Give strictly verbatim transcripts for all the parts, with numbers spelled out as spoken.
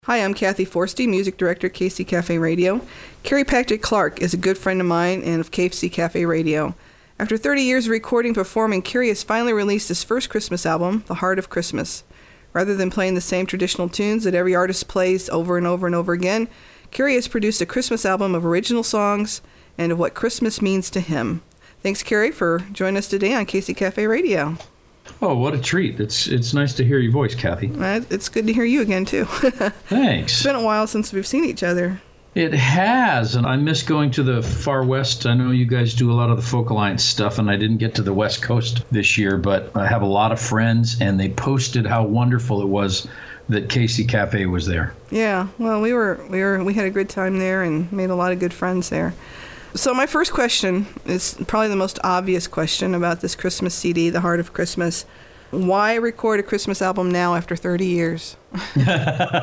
Hi, I'm Kathy Forsty, Music Director, K C Cafe Radio. Kerry Patrick Clark is a good friend of mine and of K C Cafe Radio. After thirty years of recording and performing, Kerry has finally released his first Christmas album, The Heart of Christmas. Rather than playing the same traditional tunes that every artist plays over and over and over again, Kerry has produced a Christmas album of original songs and of what Christmas means to him. Thanks, Kerry, for joining us today on K C Cafe Radio. Oh, what a treat. It's it's nice to hear your voice, Kathy. Uh, it's good to hear you again, too. Thanks. It's been a while since we've seen each other. It has, and I miss going to the far west. I know you guys do a lot of the Folk Alliance stuff, and I didn't get to the West Coast this year, but I have a lot of friends, and they posted how wonderful it was that K C Cafe was there. Yeah, well, we were we were we had a good time there and made a lot of good friends there. So my first question is probably the most obvious question about this Christmas C D, The Heart of Christmas. Why record a Christmas album now after thirty years? Because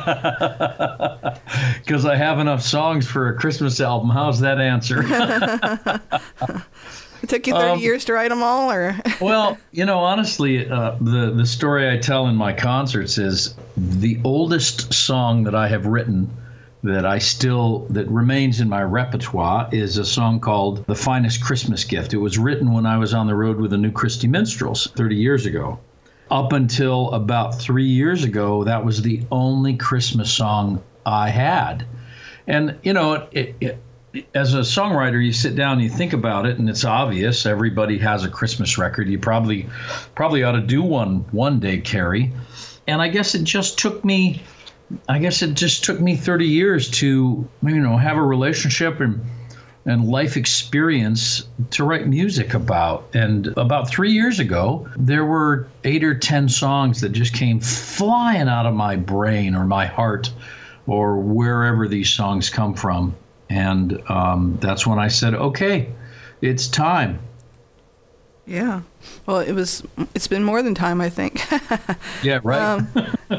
I have enough songs for a Christmas album. How's that answer? It took you thirty um, years to write them all, or? Well, you know, honestly, uh, the, the story I tell in my concerts is the oldest song that I have written that I still, that remains in my repertoire is a song called The Finest Christmas Gift. It was written when I was on the road with the New Christy Minstrels thirty years ago. Up until about three years ago, that was the only Christmas song I had. And, you know, it, it, it, as a songwriter, you sit down and you think about it, and it's obvious. Everybody has a Christmas record. You probably probably ought to do one one day, Kerry. And I guess it just took me I guess it just took me thirty years to, you know, have a relationship and and life experience to write music about. And about three years ago, there were eight or ten songs that just came flying out of my brain or my heart or wherever these songs come from. And um, that's when I said, okay, it's time. Yeah. Well, it was, it's been more than time, I think. Yeah, right. Um,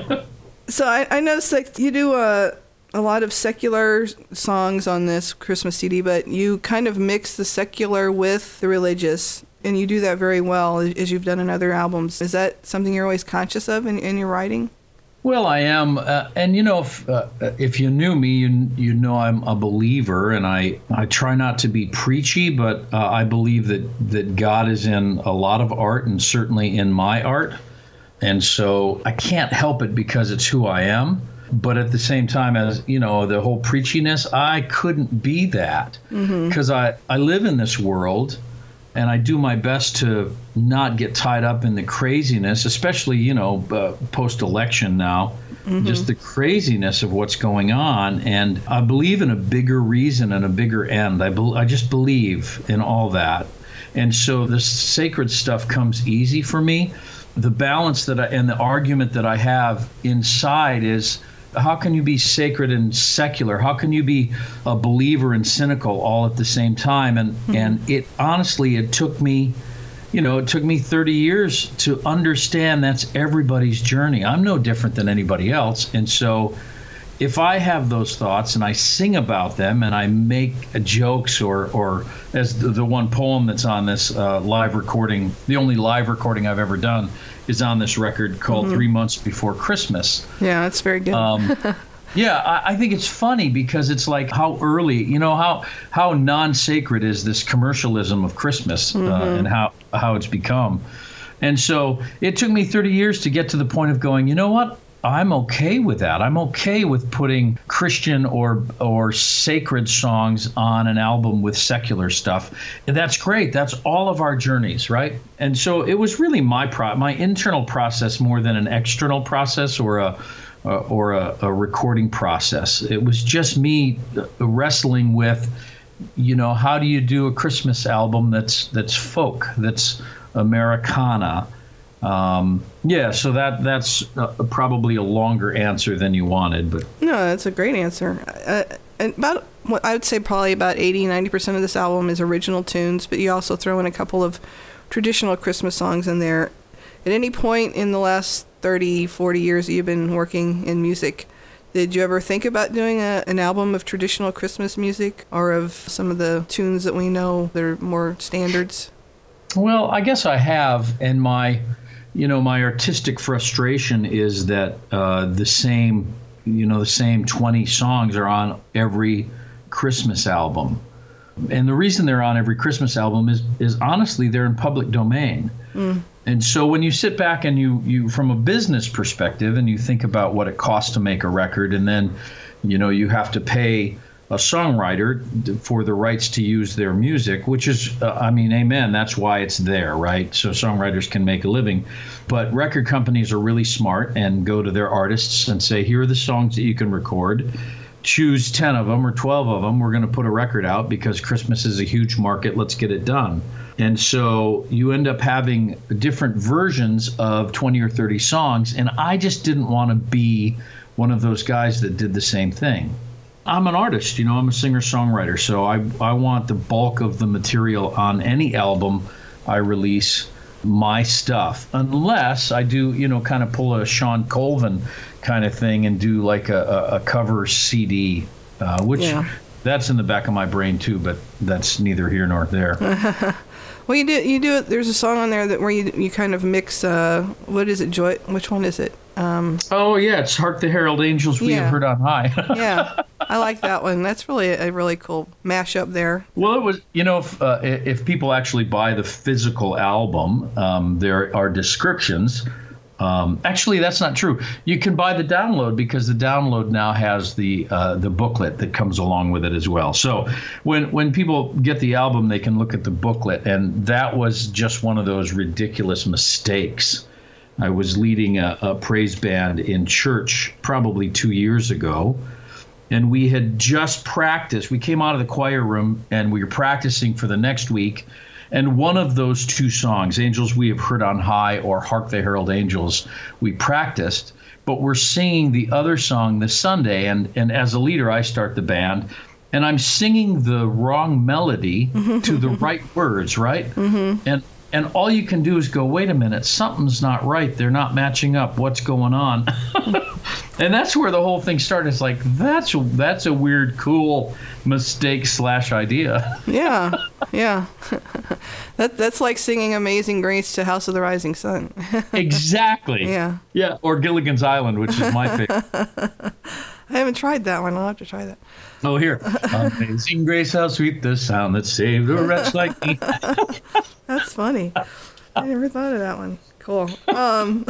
So I, I noticed that you do a, a lot of secular songs on this Christmas C D, but you kind of mix the secular with the religious, and you do that very well, as you've done in other albums. Is that something you're always conscious of in, in your writing? Well, I am, uh, and you know, if uh, if you knew me, you you know I'm a believer, and I, I try not to be preachy, but uh, I believe that, that God is in a lot of art, and certainly in my art. And so I can't help it because it's who I am. But at the same time, as you know, the whole preachiness, I couldn't be that because mm-hmm. I, I live in this world and I do my best to not get tied up in the craziness, especially, you know, uh, post-election now, mm-hmm. just the craziness of what's going on. And I believe in a bigger reason and a bigger end. I, be- I just believe in all that. And so the sacred stuff comes easy for me. The balance that I, and the argument that I have inside is, how can you be sacred and secular? How can you be a believer and cynical all at the same time? And mm-hmm. and it honestly, it took me, you know, it took me thirty years to understand that's everybody's journey. I'm no different than anybody else. And so if I have those thoughts and I sing about them and I make jokes or, or as the, the one poem that's on this uh, live recording, the only live recording I've ever done is on this record called mm-hmm. Three Months Before Christmas. Yeah, that's very good. Um, yeah, I, I think it's funny because it's like how early, you know, how how non-sacred is this commercialism of Christmas mm-hmm. uh, and how, how it's become. And so it took me thirty years to get to the point of going, you know what? I'm okay with that. I'm okay with putting Christian or or sacred songs on an album with secular stuff. And that's great. That's all of our journeys, right? And so it was really my pro- my internal process more than an external process or a uh, or a, a recording process. It was just me wrestling with, you know, how do you do a Christmas album that's that's folk, that's Americana. Um, yeah, so that that's uh, probably a longer answer than you wanted, but no, that's a great answer. Uh, and about what I would say probably about eighty, ninety percent of this album is original tunes, but you also throw in a couple of traditional Christmas songs in there. At any point in the last thirty, forty years that you've been working in music, did you ever think about doing a, an album of traditional Christmas music or of some of the tunes that we know that are more standards? Well, I guess I have, and my You know, my artistic frustration is that uh, the same you know, the same twenty songs are on every Christmas album. And the reason they're on every Christmas album is, is honestly, they're in public domain. Mm. And so when you sit back and you, you, from a business perspective, and you think about what it costs to make a record, and then, you know, you have to pay a songwriter for the rights to use their music, which is, uh, I mean, amen, that's why it's there, right? So songwriters can make a living. But record companies are really smart and go to their artists and say, here are the songs that you can record. Choose ten of them or twelve of them. We're going to put a record out because Christmas is a huge market. Let's get it done. And so you end up having different versions of twenty or thirty songs. And I just didn't want to be one of those guys that did the same thing. I'm an artist, you know, I'm a singer-songwriter. So I, I want the bulk of the material on any album I release, my stuff, unless I do, you know, kind of pull a Sean Colvin kind of thing and do like a, a, a cover C D, uh, which yeah. that's in the back of my brain too, but that's neither here nor there. Well, you do you do it. There's a song on there that where you you kind of mix. Uh, what is it, Joy? Which one is it? Um, oh yeah, it's "Hark the Herald Angels We yeah. Have Heard on High." Yeah, I like that one. That's really a, a really cool mashup there. Well, it was, you know, if, uh, if people actually buy the physical album, um, there are descriptions. Um, actually, that's not true. You can buy the download because the download now has the uh, the booklet that comes along with it as well. So when when people get the album, they can look at the booklet, and that was just one of those ridiculous mistakes. I was leading a, a praise band in church probably two years ago, and we had just practiced. We came out of the choir room, and we were practicing for the next week. And one of those two songs, Angels We Have Heard on High or Hark the Herald Angels, we practiced, but we're singing the other song this Sunday. And, and as a leader, I start the band, and I'm singing the wrong melody to the right words, right? Mm-hmm. And and all you can do is go, wait a minute, something's not right. They're not matching up. What's going on? And that's where the whole thing started. It's like, that's, that's a weird, cool mistake slash idea. Yeah, yeah. that That's like singing Amazing Grace to House of the Rising Sun. Exactly. Yeah. Yeah, or Gilligan's Island, which is my favorite. I haven't tried that one. I'll have to try that. Oh, here. Amazing Grace, how sweet the sound that saved a wretch like me. That's funny. I never thought of that one. Cool. Um,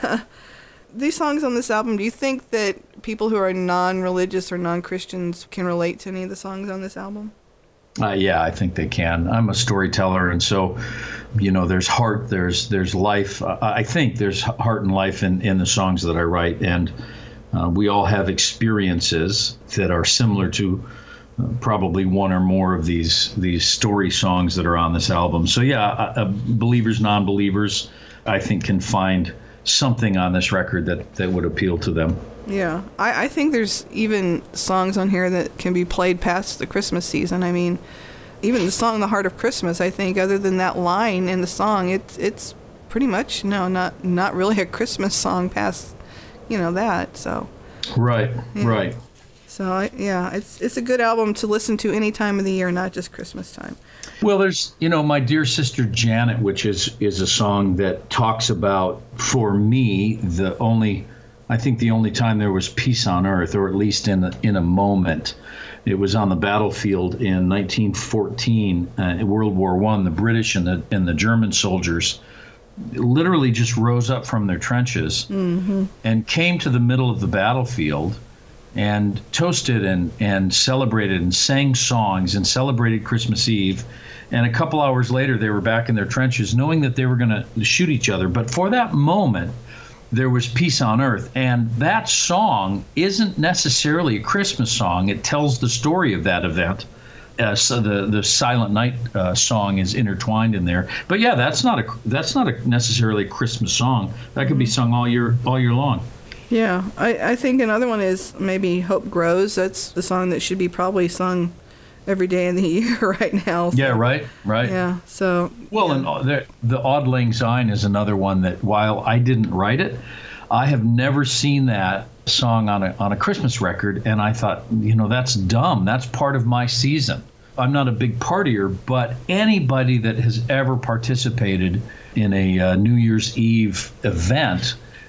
these songs on this album, do you think that people who are non-religious or non-Christians can relate to any of the songs on this album? Uh, yeah, I think they can. I'm a storyteller, and so, you know, there's heart, there's there's life. Uh, I think there's heart and life in, in the songs that I write, and uh, we all have experiences that are similar to uh, probably one or more of these these story songs that are on this album. So yeah, uh, uh, believers, non-believers, I think can find something on this record that, that would appeal to them. Yeah, I, I think there's even songs on here that can be played past the Christmas season. I mean, even the song "The Heart of Christmas," I think, other than that line in the song, it's it's pretty much no, not not really a Christmas song past, you know, that. So. Right. Yeah. Right. So I, yeah, it's it's a good album to listen to any time of the year, not just Christmas time. Well, there's, you know, My Dear Sister Janet, which is is a song that talks about, for me, the only, I think the only time there was peace on earth, or at least in a, in a moment. It was on the battlefield in nineteen fourteen, uh, in World War One. The British and the and the German soldiers literally just rose up from their trenches mm-hmm. and came to the middle of the battlefield and toasted and, and celebrated and sang songs and celebrated Christmas Eve. And a couple hours later, they were back in their trenches, knowing that they were going to shoot each other. But for that moment, there was peace on earth. And that song isn't necessarily a Christmas song. It tells the story of that event. Uh, so the the Silent Night uh, song is intertwined in there. But yeah, that's not a that's not a necessarily a Christmas song. That could be sung all year all year long. Yeah, I, I think another one is maybe Hope Grows. That's the song that should be probably sung every day of the year right now. So. Yeah, right, right. Yeah, so. Well, yeah. and the, the Auld Lang Syne is another one that, while I didn't write it, I have never seen that song on a on a Christmas record, and I thought, you know, that's dumb. That's part of my season. I'm not a big partier, but anybody that has ever participated in a uh, New Year's Eve event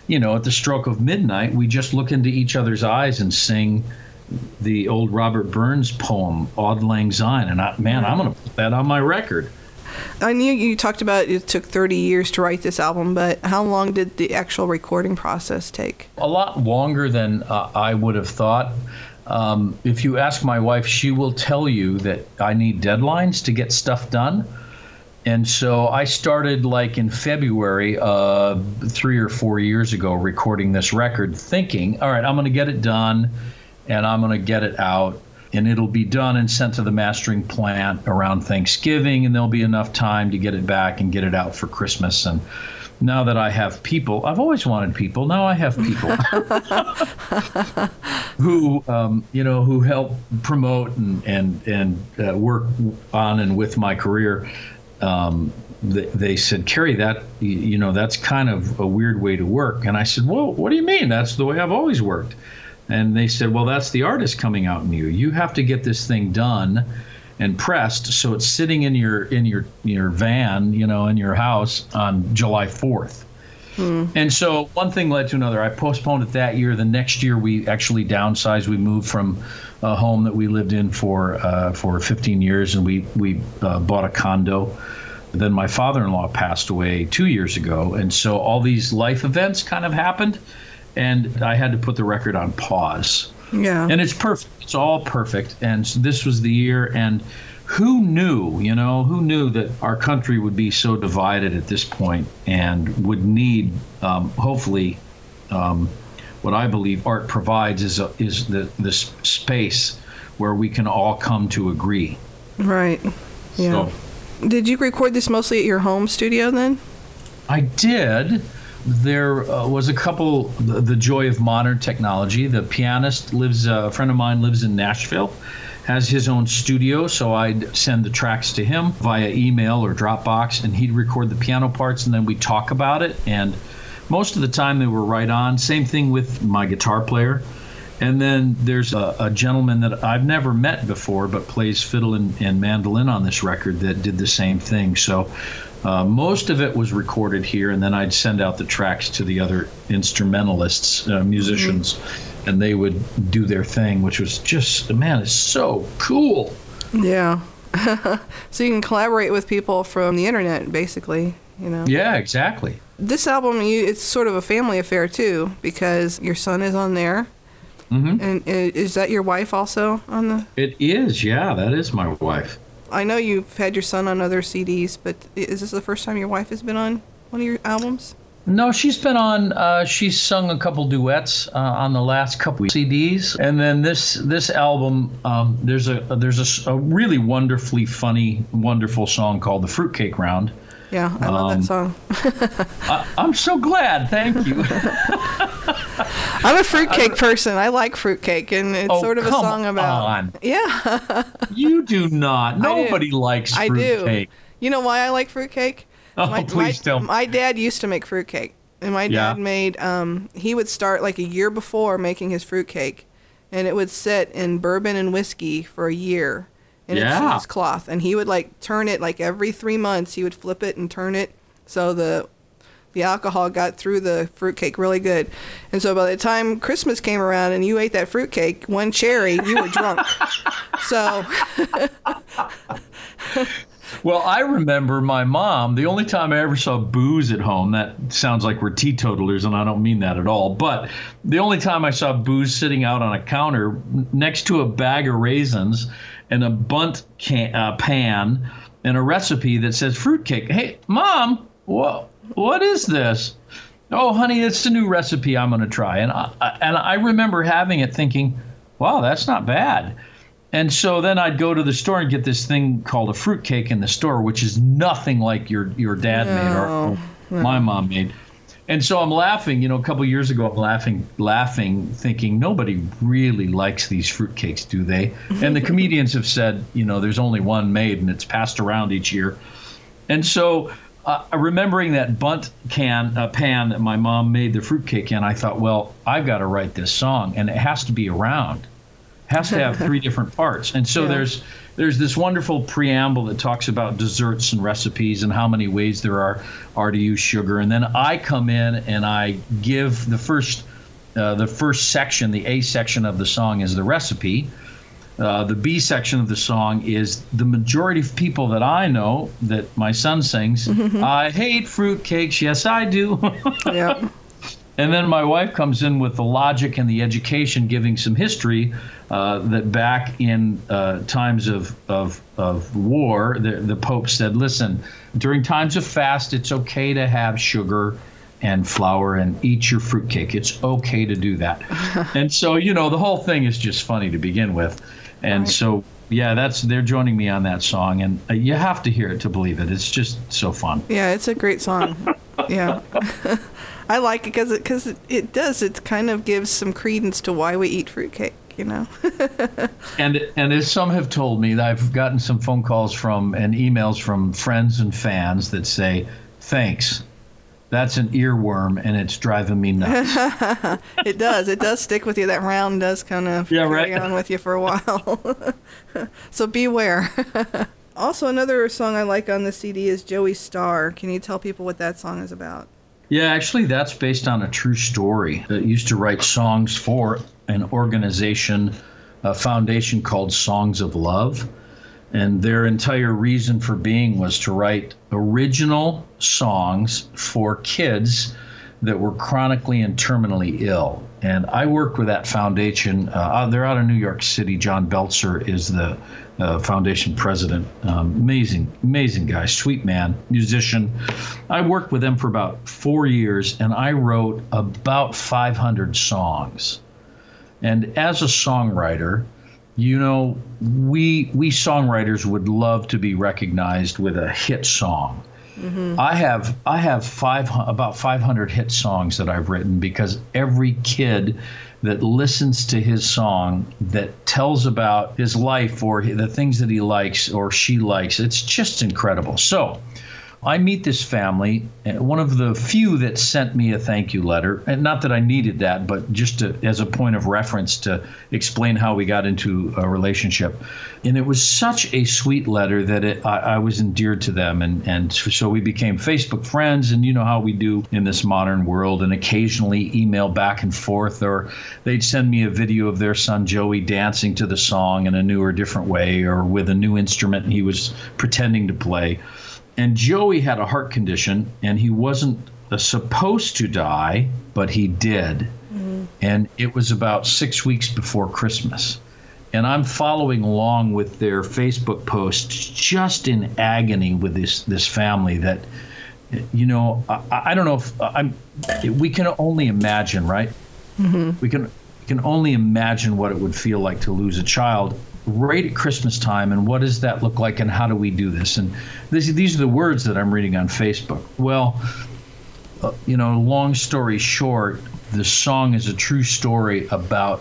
you know, at the stroke of midnight, we just look into each other's eyes and sing the old Robert Burns poem, Auld Lang Syne. And I, man, I'm going to put that on my record. I knew you talked about it took thirty years to write this album, but how long did the actual recording process take? A lot longer than uh, I would have thought. Um, if you ask my wife, she will tell you that I need deadlines to get stuff done. And so I started like in February, uh, three or four years ago, recording this record, thinking, all right, I'm going to get it done and I'm going to get it out. And it'll be done and sent to the mastering plant around Thanksgiving, and there'll be enough time to get it back and get it out for Christmas. And now that I have people, I've always wanted people. Now I have people who, um, you know, who help promote and and and uh, work on and with my career. Um, they, they said, Kerry, that you know, that's kind of a weird way to work. And I said, well, what do you mean? That's the way I've always worked. And they said, well, that's the artist coming out in you. You have to get this thing done and pressed so it's sitting in your in your your van, you know, in your house on July fourth. Hmm. And so one thing led to another. I postponed it that year. The next year we actually downsized. We moved from a home that we lived in for uh, for fifteen years, and we we uh, bought a condo. Then my father-in-law passed away two years ago, and so all these life events kind of happened. And I had to put the record on pause. Yeah. And it's perfect. It's all perfect. And so this was the year. And who knew, you know, who knew that our country would be so divided at this point and would need, um, hopefully, um, what I believe art provides is a, is the this space where we can all come to agree. Right. Yeah. So, did you record this mostly at your home studio then? I did. There uh, was a couple, the, the joy of modern technology. The pianist lives, uh, a friend of mine lives in Nashville, has his own studio, so I'd send the tracks to him via email or Dropbox, and he'd record the piano parts, and then we'd talk about it. And most of the time they were right on. Same thing with my guitar player. And then there's a, a gentleman that I've never met before, but plays fiddle and, and mandolin on this record that did the same thing. So Uh, most of it was recorded here, and then I'd send out the tracks to the other instrumentalists, uh, musicians, mm-hmm. and they would do their thing, which was just, man, it's so cool. Yeah. So you can collaborate with people from the internet, basically, you know? Yeah, exactly. This album, you, it's sort of a family affair, too, because your son is on there. Mm-hmm. And is that your wife also on the... It is, yeah, that is my wife. I know you've had your son on other C Ds, but is this the first time your wife has been on one of your albums? No, she's been on, uh, she's sung a couple duets uh, on the last couple C Ds. And then this this album, um, there's a there's a, a really wonderfully funny, wonderful song called The Fruitcake Round. Yeah, I love um, that song. I, I'm so glad. Thank you. I'm a fruitcake person. I like fruitcake, and it's oh, sort of a song about. On. Yeah. You do not. Nobody do. likes I fruitcake. do. You know why I like fruitcake? Oh, my, please my, tell me. My dad used to make fruitcake, and my dad yeah. made. Um, he would start like a year before making his fruitcake, and it would sit in bourbon and whiskey for a year. In yeah. a cheesecloth, and he would like turn it like every three months. He would flip it and turn it so the the alcohol got through the fruitcake really good. And so by the time Christmas came around and you ate that fruitcake, one cherry, you were drunk. So. Well, I remember my mom, the only time I ever saw booze at home, that sounds like we're teetotalers, and I don't mean that at all, but the only time I saw booze sitting out on a counter next to a bag of raisins and a bunt can, uh, pan and a recipe that says fruitcake. Hey, Mom, what, what is this? Oh, honey, it's the new recipe I'm going to try. And I, and I remember having it thinking, wow, that's not bad. And so then I'd go to the store and get this thing called a fruitcake in the store, which is nothing like your, your dad no, made or, or no. my mom made. And so I'm laughing, you know, a couple of years ago, I'm laughing, laughing, thinking nobody really likes these fruitcakes, do they? And the comedians have said, you know, there's only one made and it's passed around each year. And so uh, remembering that bunt can, uh, pan that my mom made the fruitcake in, I thought, well, I've got to write this song and it has to be around. has to have three different parts. And so Yeah. there's there's this wonderful preamble that talks about desserts and recipes and how many ways there are are to use sugar. And then I come in and I give the first uh, the first section, the A section of the song is the recipe. Uh, the B section of the song is the majority of people that I know that my son sings. I hate fruitcakes. Yes, I do. Yeah. And then my wife comes in with the logic and the education, giving some history uh, that back in uh, times of, of, of war, the, the Pope said, listen, during times of fast, it's okay to have sugar and flour and eat your fruitcake. It's okay to do that. And so, you know, the whole thing is just funny to begin with. And Right. so, yeah, that's they're joining me on that song. And uh, you have to hear it to believe it. It's just so fun. Yeah, it's a great song. Yeah. I like it because it, cause it, it does. It kind of gives some credence to why we eat fruitcake, you know? And and as some have told me, I've gotten some phone calls from and emails from friends and fans that say, thanks. That's an earworm, and it's driving me nuts. It does. It does stick with you. That round does kind of Yeah, carry right. on with you for a while. So beware. Also, another song I like on the C D is Joey Starr. Can you tell people what that song is about? Yeah, actually, that's based on a true story. That used to write songs for an organization, a foundation called Songs of Love. And their entire reason for being was to write original songs for kids that were chronically and terminally ill. And I work with that foundation. Uh, they're out of New York City. John Belzer is the uh, foundation president. Um, amazing, amazing guy, sweet man, musician. I worked with them for about four years, and I wrote about five hundred songs. And as a songwriter, you know, we we songwriters would love to be recognized with a hit song. Mm-hmm. I have I have five about five hundred hit songs that I've written because every kid that listens to his song that tells about his life or the things that he likes or she likes, it's just incredible. So I meet this family, one of the few that sent me a thank you letter, and not that I needed that, but just to, as a point of reference to explain how we got into a relationship. And it was such a sweet letter that it, I, I was endeared to them, and, and so we became Facebook friends, and you know how we do in this modern world, and occasionally email back and forth, or they'd send me a video of their son Joey dancing to the song in a new or different way, or with a new instrument he was pretending to play. And Joey had a heart condition, and he wasn't uh, supposed to die, but he did. Mm-hmm. And it was about six weeks before Christmas. And I'm following along with their Facebook posts, just in agony with this this family that, you know, I, I don't know if I'm. We can only imagine, right? Mm-hmm. We can we can only imagine what it would feel like to lose a child right at Christmas time, and what does that look like, and how do we do this? And this, these are the words that I'm reading on Facebook. Well, uh, you know, long story short, the song is a true story about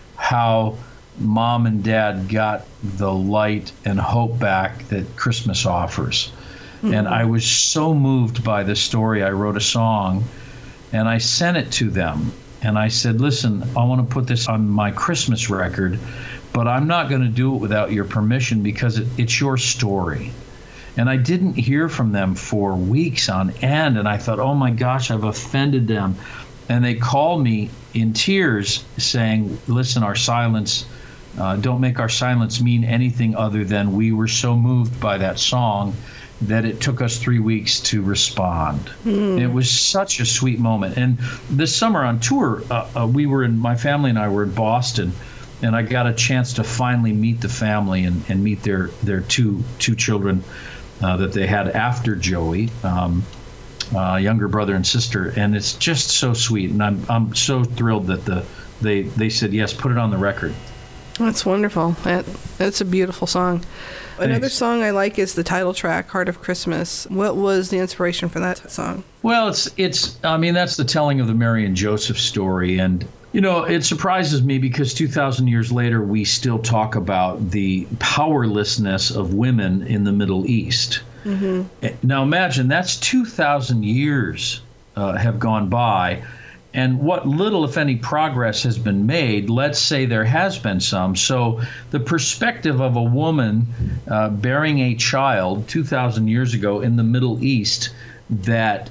how mom and dad got the light and hope back that Christmas offers. Mm-hmm. And I was so moved by the story, I wrote a song, and I sent it to them. And I said, listen, I want to put this on my Christmas record, but I'm not going to do it without your permission because it, it's your story. And I didn't hear from them for weeks on end, and I thought, oh my gosh, I've offended them. And they called me in tears saying, listen, our silence, uh, don't make our silence mean anything other than we were so moved by that song that it took us three weeks to respond. Mm. It was such a sweet moment. And this summer on tour, uh, uh, we were in, my family and I were in Boston, and I got a chance to finally meet the family and, and meet their, their two two children uh, that they had after Joey, um, uh, younger brother and sister. And it's just so sweet. And I'm I'm so thrilled that the they, they said, yes, put it on the record. That's wonderful. That, that's a beautiful song. Thanks. Another song I like is the title track, Heart of Christmas. What was the inspiration for that song? Well, it's, it's I mean, that's the telling of the Mary and Joseph story. And you know, it surprises me because two thousand years later, we still talk about the powerlessness of women in the Middle East. Mm-hmm. Now, imagine that's two thousand years uh, have gone by, and what little, if any, progress has been made, let's say there has been some. So the perspective of a woman uh, bearing a child two thousand years ago in the Middle East that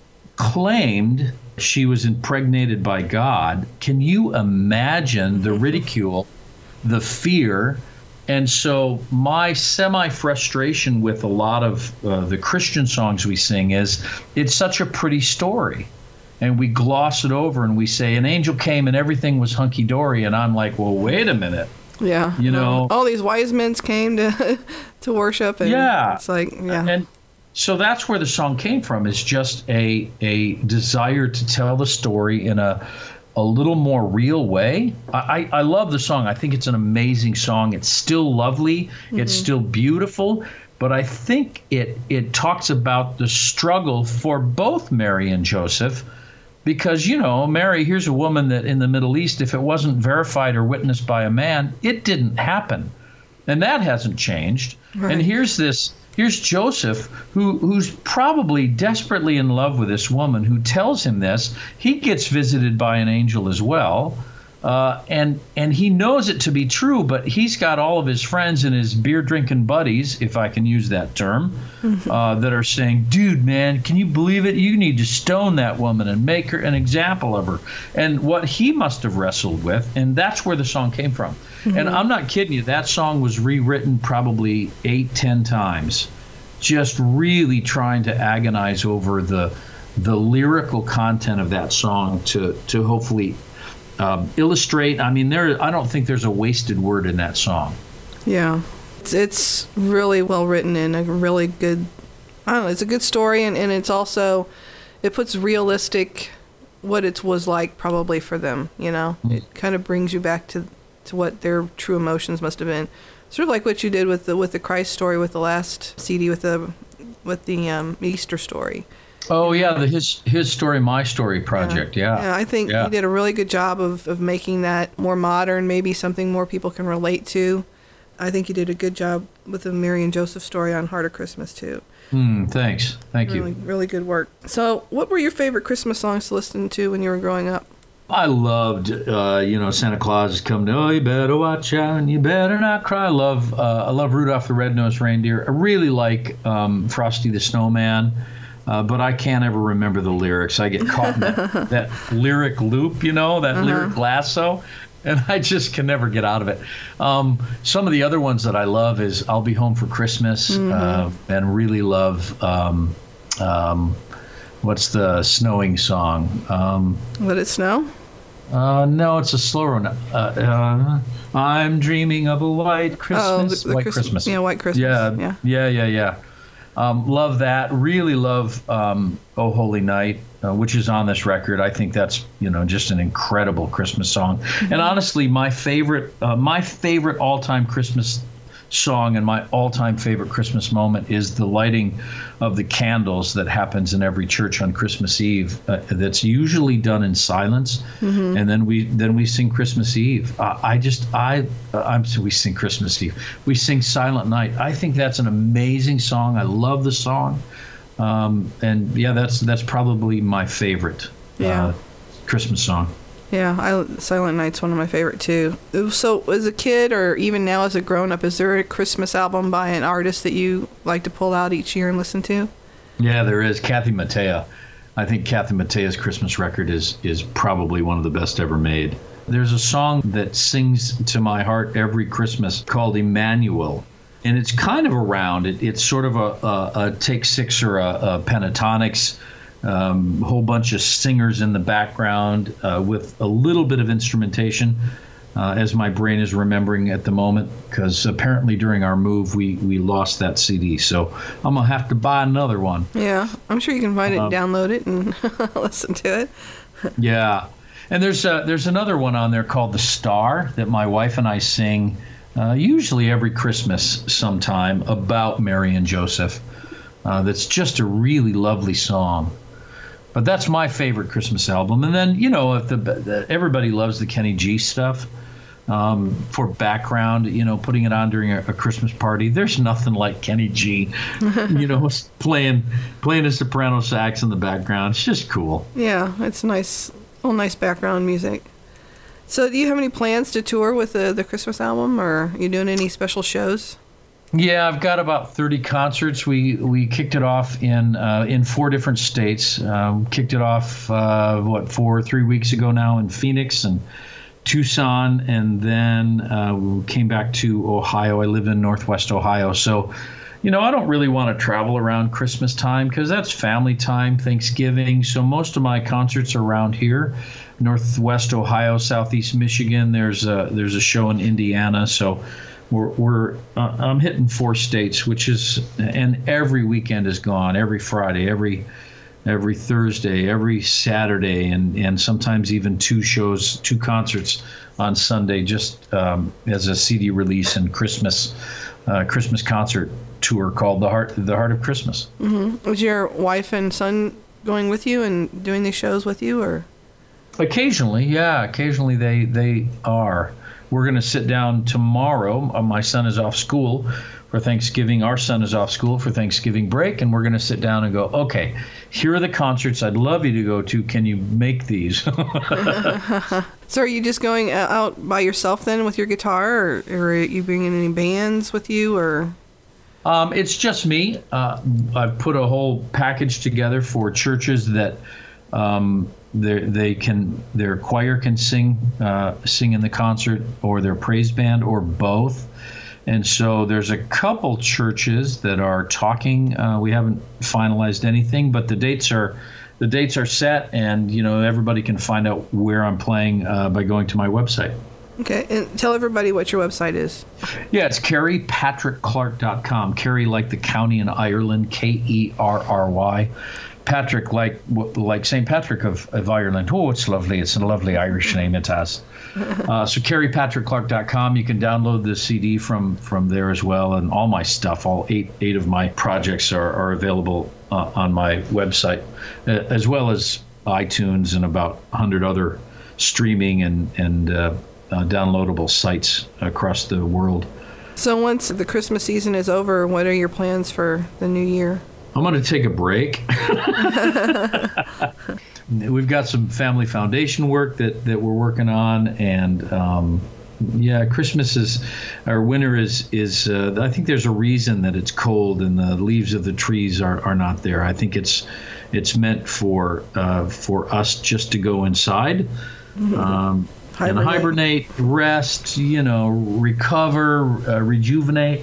claimed she was impregnated by God, can you imagine the ridicule, the fear? And so my semi-frustration with a lot of uh, the Christian songs we sing is it's such a pretty story. And we gloss it over and we say an angel came and everything was hunky-dory. And I'm like, well, wait a minute. Yeah. You know, all these wise men came to to worship. And yeah. It's like, yeah. And so that's where the song came from, is just a a desire to tell the story in a a little more real way. I, I love the song. I think it's an amazing song. It's still lovely. Mm-hmm. It's still beautiful. But I think it it talks about the struggle for both Mary and Joseph, because, you know, Mary, here's a woman that in the Middle East, if it wasn't verified or witnessed by a man, it didn't happen. And that hasn't changed. Right. And here's this Here's Joseph, who who's probably desperately in love with this woman who tells him this. He gets visited by an angel as well, uh, and and he knows it to be true, but he's got all of his friends and his beer-drinking buddies, if I can use that term, mm-hmm. uh, that are saying, dude, man, can you believe it? You need to stone that woman and make her an example of her. And what he must have wrestled with, and that's where the song came from. Mm-hmm. And I'm not kidding you, that song was rewritten probably eight, ten times, just really trying to agonize over the the lyrical content of that song to to hopefully um, illustrate. I mean, there. I don't think there's a wasted word in that song. Yeah, it's, it's really well written and a really good. I don't know. It's a good story, and, and it's also it puts realistic what it was like probably for them. You know, mm-hmm. It kind of brings you back to. to what their true emotions must have been, sort of like what you did with the with the Christ story with the last C D with the with the um, Easter story. Oh yeah, the his his story, my story project. Yeah, yeah. yeah I think yeah. you did a really good job of of making that more modern, maybe something more people can relate to. I think you did a good job with the Mary and Joseph story on Heart of Christmas too. Mm, thanks, thank really, you. Really good work. So, what were your favorite Christmas songs to listen to when you were growing up? I loved, uh, you know, Santa Claus is coming. Oh, you better watch out and you better not cry. I love, uh, I love Rudolph the Red-Nosed Reindeer. I really like um, Frosty the Snowman, uh, but I can't ever remember the lyrics. I get caught in that, that lyric loop, you know, that uh-huh. lyric lasso, and I just can never get out of it. Um, some of the other ones that I love is I'll Be Home for Christmas, mm-hmm. uh, and really love. Um, um, What's the snowing song? Um, Let It Snow? Uh, no, it's a slower one. Uh, uh, I'm dreaming of a white Christmas. Oh, the, the white Christmas. Christmas. Yeah, White Christmas. Yeah, yeah, yeah, yeah. yeah. Um, love that. Really love um, Oh Holy Night, uh, which is on this record. I think that's, you know, just an incredible Christmas song. Mm-hmm. And honestly, my favorite, uh, my favorite all-time Christmas song and my all-time favorite Christmas moment is the lighting of the candles that happens in every church on Christmas Eve. Uh, that's usually done in silence, mm-hmm. and then we then we sing Christmas Eve. Uh, I just I uh, I'm so we sing Christmas Eve. We sing Silent Night. I think that's an amazing song. I love the song, um, and yeah, that's that's probably my favorite yeah. uh, Christmas song. Yeah, I, Silent Night's one of my favorite too. So, as a kid, or even now as a grown-up, is there a Christmas album by an artist that you like to pull out each year and listen to? Yeah, there is. Kathy Mattea. I think Kathy Mattea's Christmas record is is probably one of the best ever made. There's a song that sings to my heart every Christmas called Emmanuel, and it's kind of around. It, it's sort of a, a, a take six or a, a pentatonics. Um, whole bunch of singers in the background uh, with a little bit of instrumentation, uh, as my brain is remembering at the moment, because apparently during our move we, we lost that C D. So I'm going to have to buy another one. Yeah, I'm sure you can find it, um, download it, and listen to it. Yeah. And there's a, there's another one on there called The Star that my wife and I sing uh, usually every Christmas sometime about Mary and Joseph. Uh, that's just a really lovely song. But that's my favorite Christmas album. And then, you know, if the, the everybody loves the Kenny G stuff um, for background, you know, putting it on during a, a Christmas party. There's nothing like Kenny G, you know, playing playing a soprano sax in the background. It's just cool. Yeah, it's nice Oh, nice background music. So do you have any plans to tour with the, the Christmas album, or are you doing any special shows? Yeah, I've got about thirty concerts. We we kicked it off in uh, in four different states. Um, kicked it off, uh, what, four, three weeks ago now in Phoenix and Tucson, and then uh, we came back to Ohio. I live in Northwest Ohio. So, you know, I don't really want to travel around Christmas time because that's family time, Thanksgiving. So most of my concerts are around here, Northwest Ohio, Southeast Michigan. There's a, there's a show in Indiana. So we're, we're uh, I'm hitting four states, which is, and every weekend is gone, every Friday, every every Thursday, every Saturday, and, and sometimes even two shows, two concerts on Sunday, just um, as a C D release and Christmas uh, Christmas concert tour called the Heart the Heart of Christmas. Mm-hmm. Was your wife and son going with you and doing these shows with you, or? Occasionally, yeah. Occasionally they they are. We're going to sit down tomorrow. Uh, my son is off school for Thanksgiving. Our son is off school for Thanksgiving break, and we're going to sit down and go, okay, here are the concerts I'd love you to go to. Can you make these? So are you just going out by yourself then with your guitar, or, or are you bringing any bands with you, or? Um, it's just me. Uh, I've put a whole package together for churches that um, they can, their choir can sing, uh, sing in the concert, or their praise band, or both. And so there's a couple churches that are talking. Uh, we haven't finalized anything, but the dates are the dates are set, and you know everybody can find out where I'm playing uh, by going to my website. Okay, and tell everybody what your website is. Yeah, it's Kerry Patrick Clark dot com. Kerry like the county in Ireland, K E R R Y. Patrick like like Saint Patrick of, of Ireland. Oh, it's lovely. It's a lovely Irish name it has. Uh, so Kerry Patrick Clark dot com. You can download the C D from from there as well, and all my stuff, all eight eight of my projects are, are available uh, on my website, uh, as well as iTunes and about one hundred other streaming and, and uh, uh, downloadable sites across the world. So once the Christmas season is over, what are your plans for the new year? I'm going to take a break. We've got some family foundation work that, that we're working on, and um, yeah, Christmas is, or winter is, is uh, I think there's a reason that it's cold and the leaves of the trees are, are not there. I think it's it's meant for uh, for us just to go inside, um, hibernate. and hibernate, rest, you know, recover, uh, rejuvenate.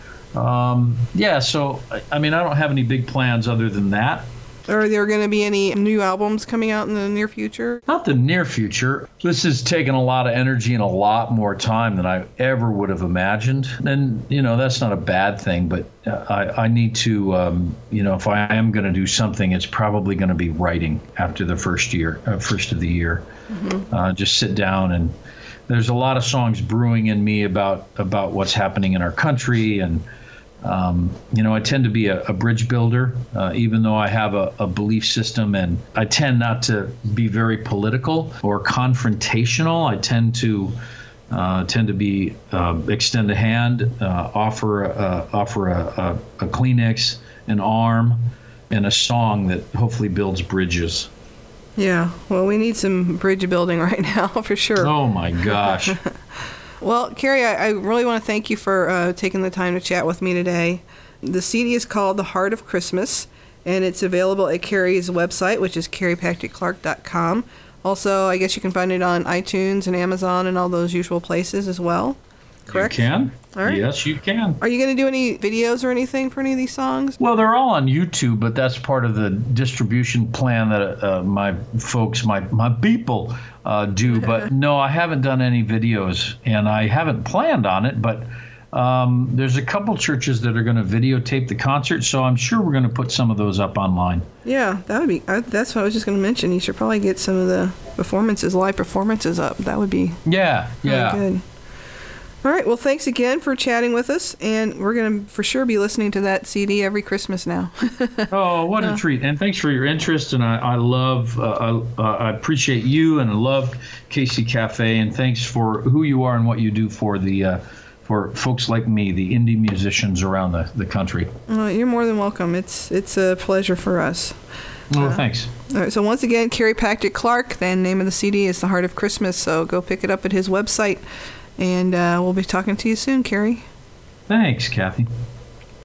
Um, yeah, so, I mean, I don't have any big plans other than that. Are there going to be any new albums coming out in the near future? Not the near future. This has taken a lot of energy and a lot more time than I ever would have imagined. And, you know, that's not a bad thing, but I, I need to, um, you know, if I am going to do something, it's probably going to be writing after the first year, uh, first of the year. Mm-hmm. Uh, just sit down, and there's a lot of songs brewing in me about, about what's happening in our country. And Um, you know, I tend to be a, a bridge builder, uh, even though I have a, a belief system, and I tend not to be very political or confrontational. I tend to uh, tend to be uh, extend a hand, uh, offer a, offer a, a, a Kleenex, an arm, and a song that hopefully builds bridges. Yeah, well, we need some bridge building right now for sure. Oh my gosh. Well, Kerry, I, I really want to thank you for uh, taking the time to chat with me today. The C D is called The Heart of Christmas, and it's available at Kerry's website, which is Kerry Patrick Clark dot com. Also, I guess you can find it on iTunes and Amazon and all those usual places as well. Correct? You can. All right. Yes, you can. Are you going to do any videos or anything for any of these songs? Well, they're all on YouTube, but that's part of the distribution plan that uh, my folks, my, my people uh, do. But no, I haven't done any videos, and I haven't planned on it. But um, there's a couple churches that are going to videotape the concert, so I'm sure we're going to put some of those up online. Yeah, that would be. I, that's what I was just going to mention. You should probably get some of the performances, live performances up. That would be yeah, really yeah. good. All right. Well, thanks again for chatting with us, and we're going to for sure be listening to that C D every Christmas now. Oh, what a uh, treat. And thanks for your interest, and I, I love, uh, I, uh, I appreciate you, and I love K C Cafe, and thanks for who you are and what you do for the uh, for folks like me, the indie musicians around the, the country. Uh, you're more than welcome. It's it's a pleasure for us. Oh, uh, thanks. All right, so once again, Kerry Patrick Clark, the name of the C D is The Heart of Christmas, so go pick it up at his website, and uh, we'll be talking to you soon, Kerry. Thanks, Kathy.